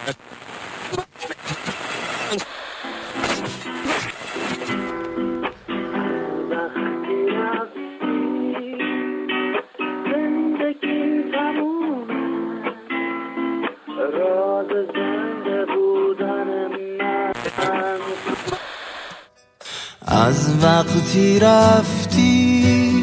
از وقتی رفتی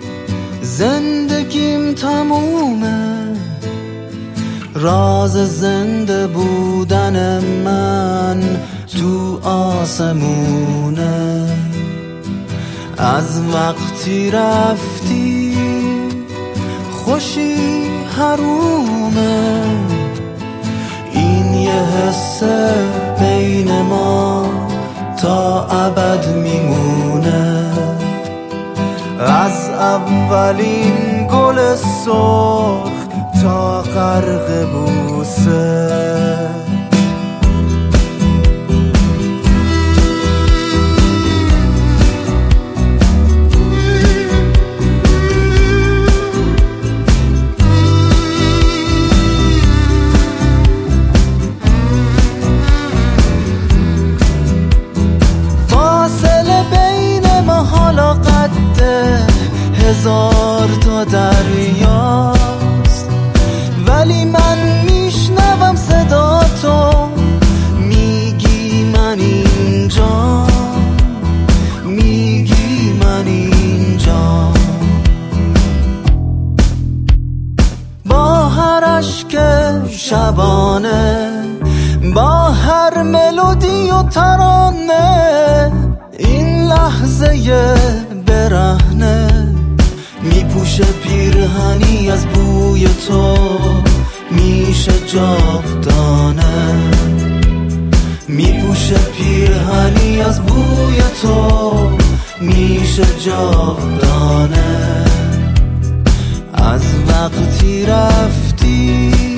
زندگیم تمومه، راز زنده بودن من تو آسمونه. از وقتی رفتی خوشی حرومه، این یه حس بین ما تا ابد میمونه. از اولین گل سرخ تا غرق بوسه، حالا قد 1000 تا دریاست، ولی من میشنوم صدا تو، میگی من اینجا، میگی من اینجا. با هر اشک شبانه، با هر ملودی و ترانه، این لحظه برهنه میپوشه پیرهنی از بوی تو، میشه جاودانه. میپوشه پیرهنی از بوی تو، میشه جاودانه. از وقتی رفتی